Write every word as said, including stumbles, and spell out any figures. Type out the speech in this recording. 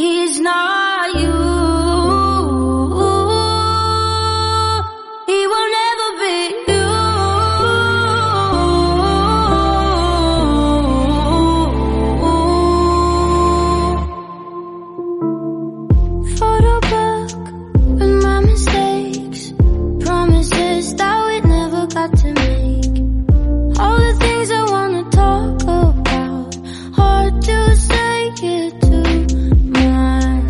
He's not you. He will never be you. Photo book with my mistakes, promises that we never got to make. All the things I